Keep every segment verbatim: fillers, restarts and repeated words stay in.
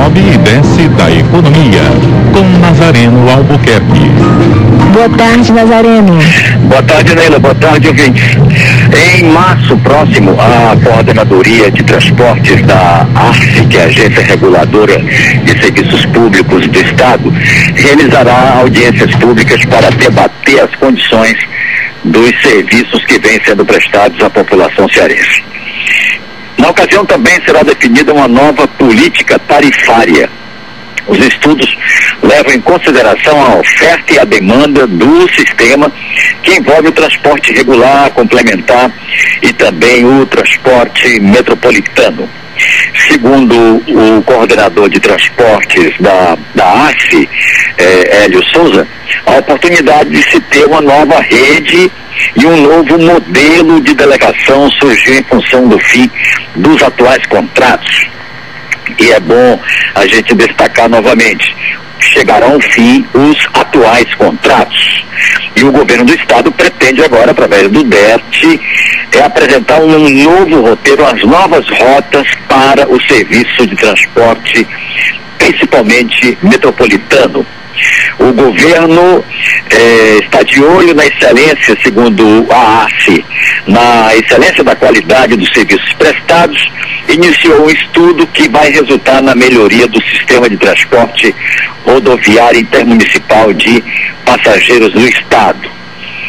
sobe e desce da economia, com Nazareno Albuquerque. Boa tarde, Nazareno. Boa tarde, Neila. Boa tarde, ouvintes. Em março próximo, a Coordenadoria de Transportes da ARCE, que é a Agência Reguladora de Serviços Públicos do Estado, realizará audiências públicas para debater as condições dos serviços que vêm sendo prestados à população cearense. Na ocasião também será definida uma nova política tarifária. Os estudos levam em consideração a oferta e a demanda do sistema, que envolve o transporte regular, complementar e também o transporte metropolitano. Segundo o coordenador de transportes da, da ARCE, eh, Hélio Souza, a oportunidade de se ter uma nova rede e um novo modelo de delegação surgiu em função do fim dos atuais contratos. E é bom a gente destacar novamente, chegarão ao fim os atuais contratos. E o governo do estado pretende agora, através do D E T, é apresentar um novo roteiro, as novas rotas para o serviço de transporte, principalmente metropolitano. O governo eh, está de olho na excelência, segundo a ARCE, na excelência da qualidade dos serviços prestados, iniciou um estudo que vai resultar na melhoria do sistema de transporte rodoviário intermunicipal de passageiros do estado.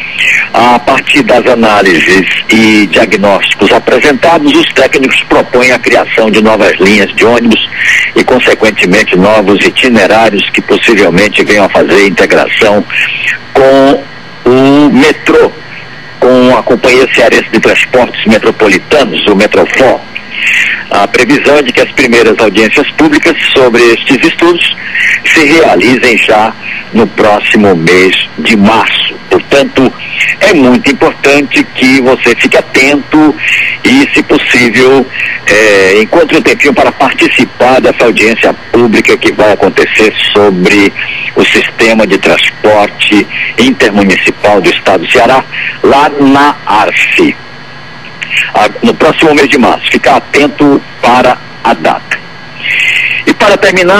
A partir das análises e diagnósticos apresentados, os técnicos propõem a criação de novas linhas de ônibus e, consequentemente, novos itinerários que possivelmente venham a fazer integração com o metrô, com a Companhia Cearense de Transportes Metropolitanos, o Metrofor. A previsão é de que as primeiras audiências públicas sobre estes estudos se realizem já no próximo mês de março. Portanto, é muito importante que você fique atento e, se possível, é, encontre um tempinho para participar dessa audiência pública que vai acontecer sobre o sistema de transporte intermunicipal do estado do Ceará, lá na ARCE, no próximo mês de março. Ficar atento para a data. E para terminar,